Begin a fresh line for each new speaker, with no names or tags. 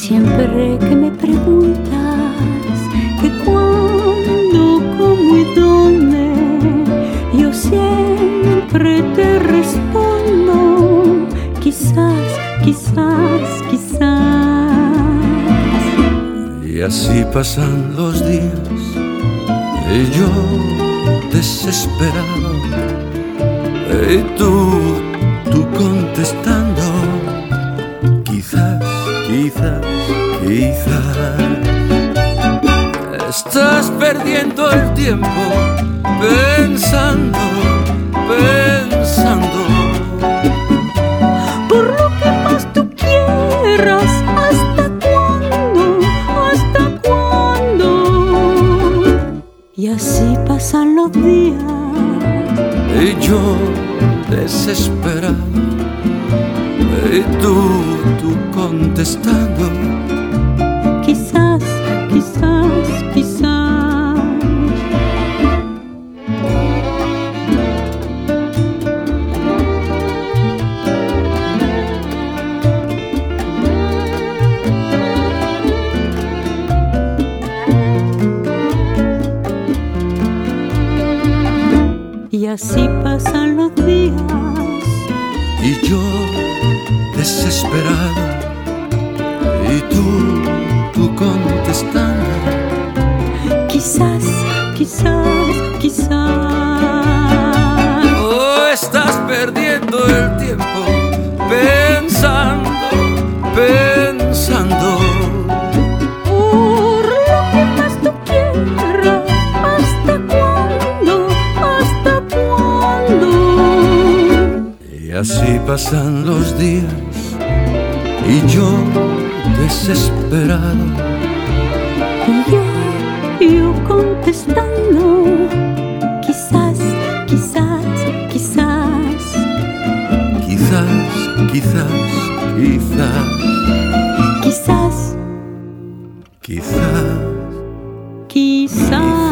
Siempre que me preguntas que cuándo, cómo y dónde, yo siempre te respondo, quizás, quizás, quizás.
Y así pasan los días y yo desesperado, y tú contestando, quizás, quizás, quizás. Estás perdiendo el tiempo pensando, pensando.
Por lo que más tú quieras, ¿hasta cuándo? ¿Hasta cuándo? Y así pasan los días
Y yo desesperado, y tú contestando,
quizás, quizás, quizás. Y así pasan los días
y yo desesperado, y tú contestando,
quizás, quizás, quizás.
oh, estás perdiendo el tiempo pensando, pensando.
Por lo que más tú quieras, ¿hasta cuándo? ¿Hasta cuándo?
Y así pasan los días y yo desesperado,
Y yo contestando, quizás, quizás, quizás.
quizás, quizás, quizás,
Quizás,
quizás.
quizás.